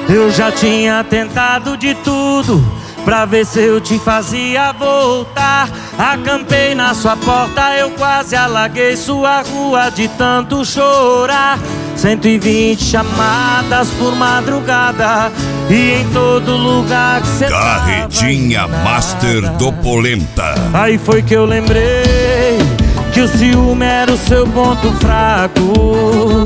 Eu já tinha tentado de tudo pra ver se eu te fazia voltar. Acampei na sua porta, eu quase alaguei sua rua de tanto chorar. 120 chamadas por madrugada e em todo lugar que cê Carretinha tava, Master do Polenta. Aí foi que eu lembrei que o ciúme era o seu ponto fraco.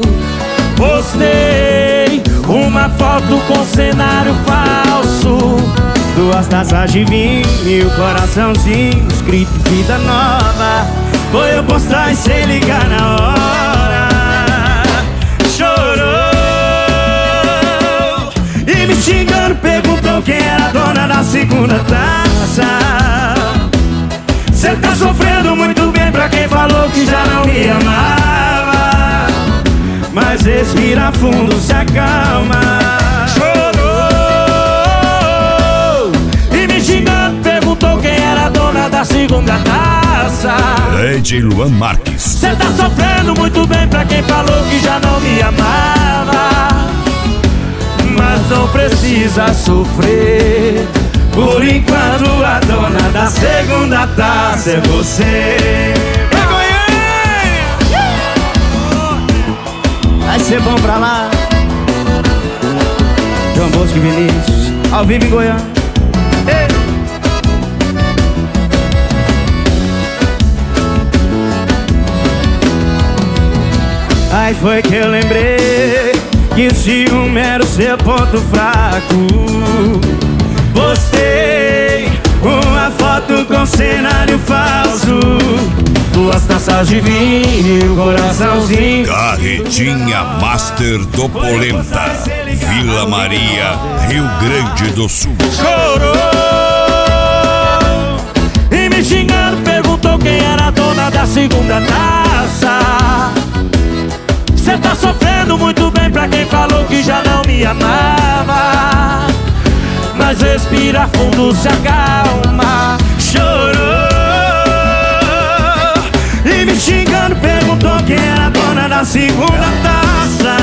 Postei uma foto com cenário falso, 2 taças de vinho e o coraçãozinho escrito vida nova. Foi eu postar e sem ligar na hora. Chorou e me xingando, perguntou quem era a dona da segunda taça. Cê tá sofrendo muito bem pra quem falou que já não me amava. Mas respira fundo, se acalma. chorou e me xingando, perguntou quem era a dona da segunda taça. Lady Luan Marques. Cê tá sofrendo muito bem pra quem falou que já não me amava. Mas não precisa sofrer, por enquanto a dona da segunda taça é você. Vai ser bom pra lá. João Bosco e Vinícius, ao vivo em Goiânia. Ei. Aí foi que eu lembrei que o ciúme era o seu ponto fraco. Postei uma foto com cenário falso, 2 taças de vinho, coraçãozinho. Carretinha Master do Polenta, Vila Maria, Rio Grande do Sul. Chorou e me xingando, perguntou quem era a dona da segunda taça. Cê tá sofrendo muito bem pra quem falou que já não me amava. Mas respira fundo, se acalma. chorou e me xingando, perguntou quem era a dona da segunda taça.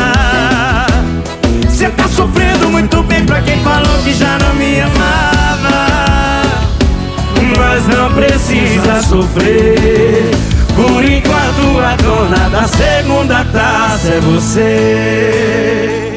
Cê tá sofrendo muito bem pra quem falou que já não me amava. Mas não precisa sofrer, por enquanto a dona da segunda taça é você.